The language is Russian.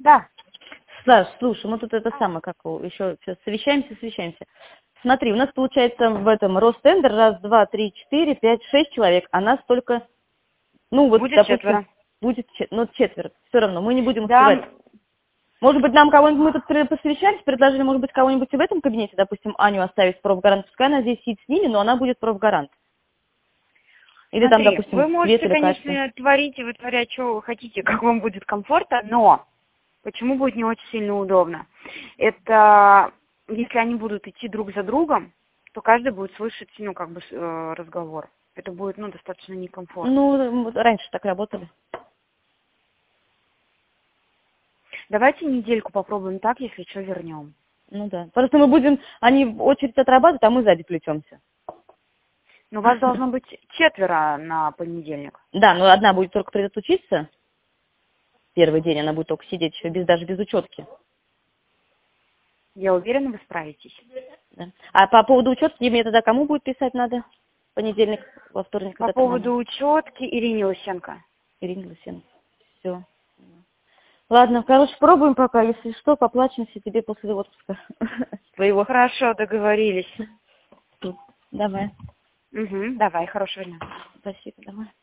Да. Саш, слушай, мы тут это самое, как еще сейчас совещаемся. Смотри, у нас получается в этом Ростендер 1, 2, 3, 4, 5, 6 человек, а нас только, ну вот, Будет допустим, четверо. будет четверо. Все равно, мы не будем Да. успевать. Может быть, нам кого-нибудь, мы тут посовещались, предложили, может быть, кого-нибудь и в этом кабинете, допустим, Аню оставить профгарант, пускай она здесь сидит с ними, но она будет профгарант. Или там, Смотри, допустим, вы Света можете, или Катя. конечно, вытворять, что вы хотите, как вам будет комфортно, но почему будет не очень сильно удобно? Это если они будут идти друг за другом, то каждый будет слышать, ну, как бы, разговор. Это будет, ну, достаточно некомфортно. Ну, раньше так работали. Давайте недельку попробуем так, если что, вернем. Ну да. Просто мы будем, они в очередь отрабатывают, а мы сзади плетемся. Но у вас должно быть четверо на понедельник. Да, но одна будет только придет учиться. Первый день она будет только сидеть еще даже без учетки. Я уверена, вы справитесь. Да. А по поводу учетки мне тогда кому будет писать надо? Понедельник, во вторник, По когда поводу учетки Ирине Лысенко. Ирина Лысенко. Все. Ладно, короче, пробуем пока. Если что, поплачемся тебе после отпуска своего. Хорошо, договорились. Давай. Угу, давай, хорошего дня. Спасибо, давай.